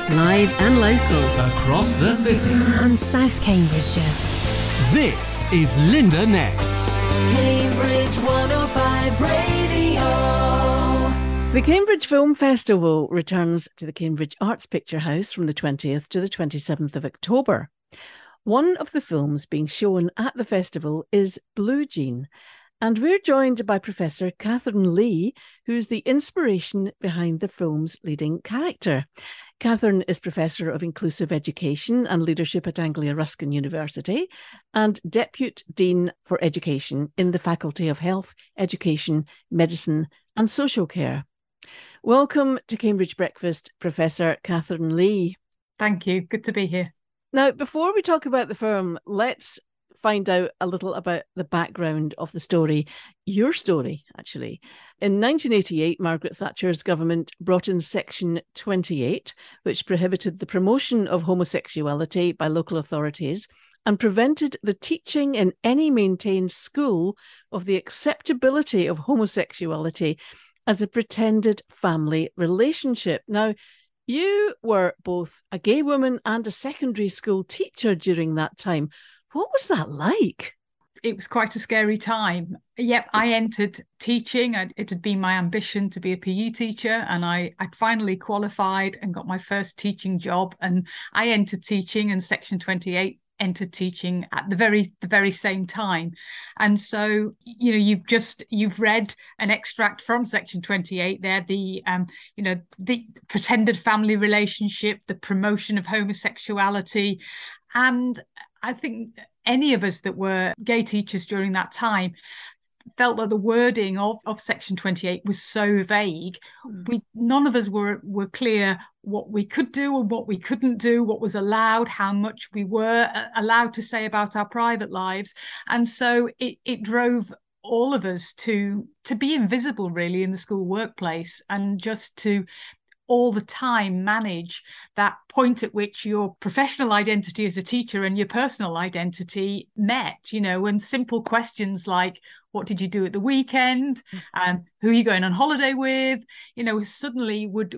Live and local. Across the city. And South Cambridgeshire. This is Linda Ness. Cambridge 105 Radio. The Cambridge Film Festival returns to the Cambridge Arts Picture House from the 20th to the 27th of October. One of the films being shown at the festival is Blue Jean, and we're joined by Professor Catherine Lee, who's the inspiration behind the film's leading character. Catherine is Professor of Inclusive Education and Leadership at Anglia Ruskin University and Deputy Dean for Education in the Faculty of Health, Education, Medicine and Social Care. Welcome to Cambridge Breakfast, Professor Catherine Lee. Thank you. Good to be here. Now, before we talk about the film, let's find out a little about the background of the story, your story, actually. In 1988, Margaret Thatcher's government brought in Section 28, which prohibited the promotion of homosexuality by local authorities and prevented the teaching in any maintained school of the acceptability of homosexuality as a pretended family relationship. Now, you were both a gay woman and a secondary school teacher during that time. What was that like? It was quite a scary time. Yep, I entered teaching. It had been my ambition to be a PE teacher, and I'd finally qualified and got my first teaching job. And I entered teaching, and Section 28 entered teaching at the very same time. And so, you've read an extract from Section 28 there, the pretended family relationship, the promotion of homosexuality. And I think any of us that were gay teachers during that time felt that the wording of Section 28 was so vague. None of us were clear what we could do and what we couldn't do, what was allowed, how much we were allowed to say about our private lives. And so it drove all of us to be invisible, really, in the school workplace, and just to all the time manage that point at which your professional identity as a teacher and your personal identity met, and simple questions like, what did you do at the weekend? Who are you going on holiday with? Suddenly would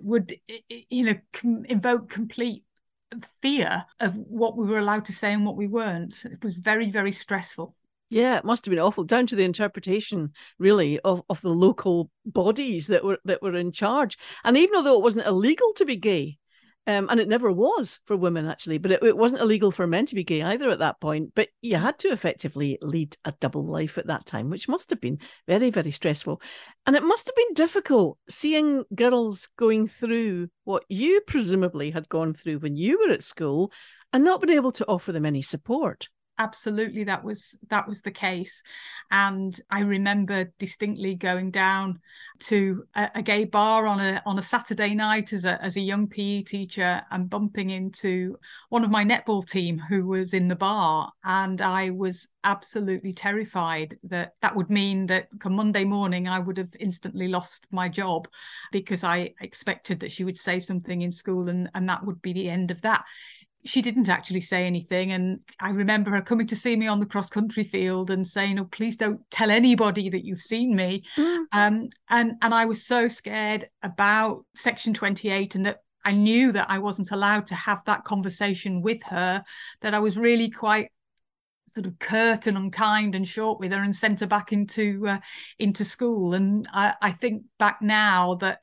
invoke complete fear of what we were allowed to say and what we weren't. It was very, very stressful. Yeah, it must have been awful, down to the interpretation, really, of the local bodies that were in charge. And even though it wasn't illegal to be gay, and it never was for women, actually, but it wasn't illegal for men to be gay either at that point. But you had to effectively lead a double life at that time, which must have been very, very stressful. And it must have been difficult seeing girls going through what you presumably had gone through when you were at school and not being able to offer them any support. Absolutely, that was the case. And I remember distinctly going down to a gay bar on a Saturday night as a young PE teacher and bumping into one of my netball team who was in the bar. And I was absolutely terrified that would mean that come Monday morning I would have instantly lost my job, because I expected that she would say something in school and that would be the end of that. She didn't actually say anything. And I remember her coming to see me on the cross-country field and saying, "Oh, please don't tell anybody that you've seen me." And I was so scared about Section 28 and that I knew that I wasn't allowed to have that conversation with her, that I was really quite sort of curt and unkind and short with her and sent her back into school. And I think back now that,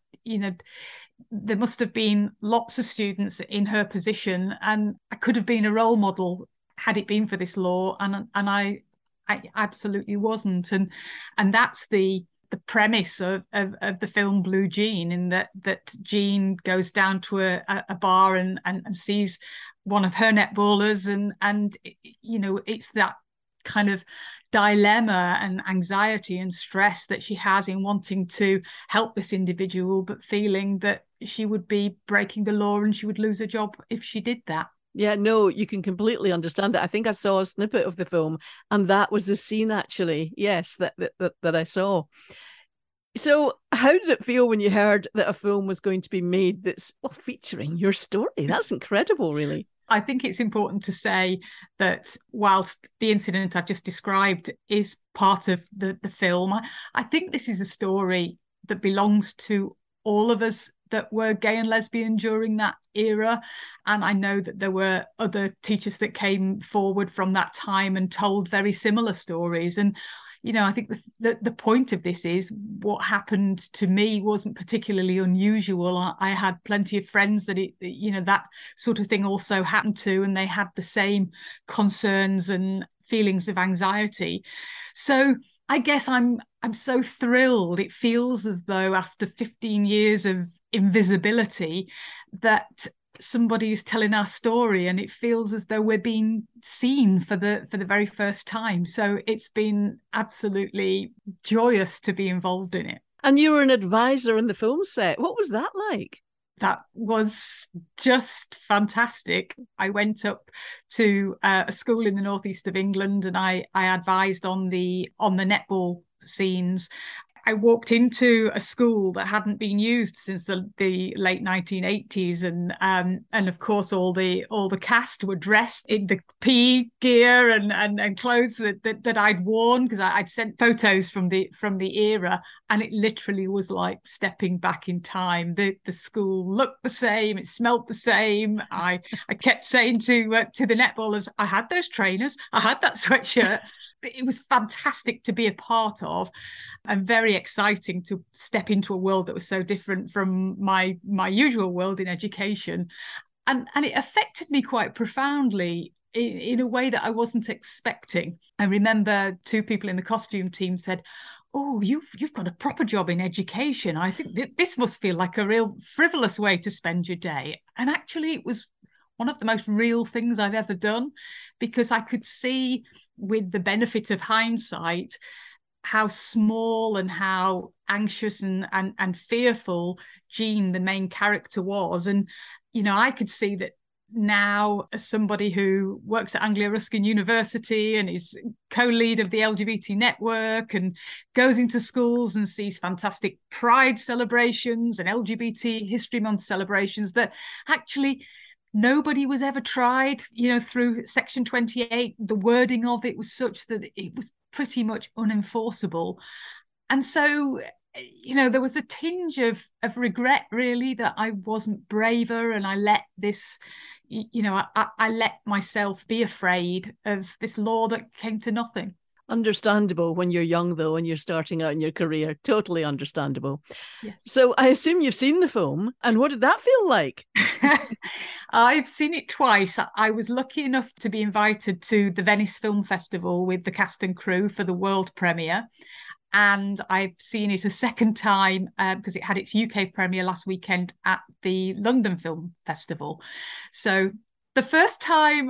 there must have been lots of students in her position, and I could have been a role model had it been for this law, and I absolutely wasn't. And that's the premise of the film Blue Jean, in that Jean goes down to a bar and sees one of her netballers, and it's that kind of dilemma and anxiety and stress that she has in wanting to help this individual, but feeling that she would be breaking the law and she would lose her job if she did that. Yeah, no, you can completely understand that. I think I saw a snippet of the film, and that was the scene, actually. Yes, that I saw. So how did it feel when you heard that a film was going to be made that's featuring your story? That's incredible, really. I think it's important to say that whilst the incident I've just described is part of the film, I think this is a story that belongs to all of us that were gay and lesbian during that era. And I know that there were other teachers that came forward from that time and told very similar stories. And, you know, I think the point of this is what happened to me wasn't particularly unusual. I had plenty of friends that, that sort of thing also happened to, and they had the same concerns and feelings of anxiety. So I guess I'm so thrilled. It feels as though after 15 years of invisibility that somebody is telling our story, and it feels as though we're being seen for the very first time. So it's been absolutely joyous to be involved in it. And you were an advisor in the film set. What was that like? That was just fantastic. I went up to a school in the northeast of England, and I advised on the netball scenes. I walked into a school that hadn't been used since the late 1980s, and of course all the cast were dressed in the PE gear and clothes that I'd worn, because I'd sent photos from the era, and it literally was like stepping back in time. The school looked the same, it smelled the same. I kept saying to the netballers, I had those trainers, I had that sweatshirt. It was fantastic to be a part of, and very exciting to step into a world that was so different from my usual world in education. And it affected me quite profoundly in a way that I wasn't expecting. I remember two people in the costume team said, "Oh, you've got a proper job in education. I think this must feel like a real frivolous way to spend your day." And actually it was one of the most real things I've ever done, because I could see, with the benefit of hindsight, how small and how anxious and fearful Jean, the main character, was. And, you know, I could see that now, as somebody who works at Anglia Ruskin University and is co-lead of the LGBT network and goes into schools and sees fantastic Pride celebrations and LGBT History Month celebrations, that actually nobody was ever tried, you know, through Section 28. The wording of it was such that it was pretty much unenforceable. And so, you know, there was a tinge of regret, really, that I wasn't braver, and I let this, you know, I let myself be afraid of this law that came to nothing. Understandable when you're young, though, and you're starting out in your career. Totally understandable. Yes. So I assume you've seen the film, and what did that feel like? I've seen it twice. I was lucky enough to be invited to the Venice Film Festival with the cast and crew for the world premiere. And I've seen it a second time because it had its UK premiere last weekend at the London Film Festival. So the first time,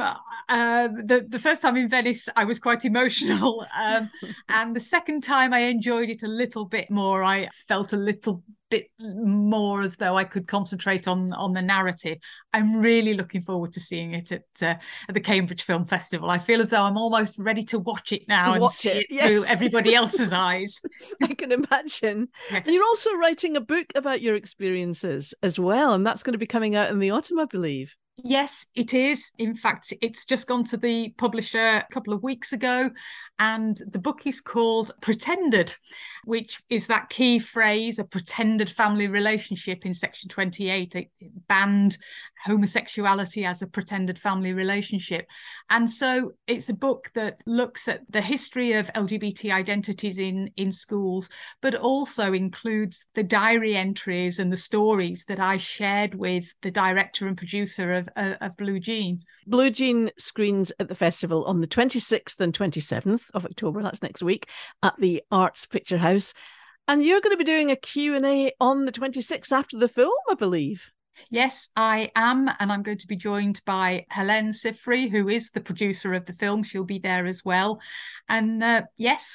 the first time in Venice, I was quite emotional, and the second time I enjoyed it a little bit more. I felt a little bit more as though I could concentrate on the narrative. I'm really looking forward to seeing it at the Cambridge Film Festival. I feel as though I'm almost ready to watch it now and see it through everybody else's eyes. I can imagine. Yes. And you're also writing a book about your experiences as well, and that's going to be coming out in the autumn, I believe. Yes, it is. In fact, it's just gone to the publisher a couple of weeks ago, and the book is called Pretended, which is that key phrase, a pretended family relationship in Section 28. It banned homosexuality as a pretended family relationship. And so it's a book that looks at the history of LGBT identities in schools, but also includes the diary entries and the stories that I shared with the director and producer of Blue Jean. Blue Jean screens at the festival on the 26th and 27th of October, that's next week, at the Arts Picture House. And you're going to be doing a Q&A on the 26th after the film, I believe. Yes, I am. And I'm going to be joined by Helene Sifry, who is the producer of the film. She'll be there as well. And yes,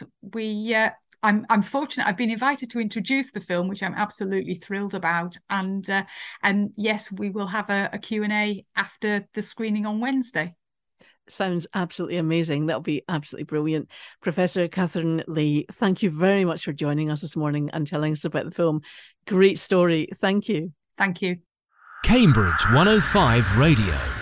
I'm fortunate. I've been invited to introduce the film, which I'm absolutely thrilled about. And yes, we will have a Q&A after the screening on Wednesday. Sounds absolutely amazing. That'll be absolutely brilliant. Professor Catherine Lee, thank you very much for joining us this morning and telling us about the film. Great story. Thank you. Thank you. Cambridge 105 Radio.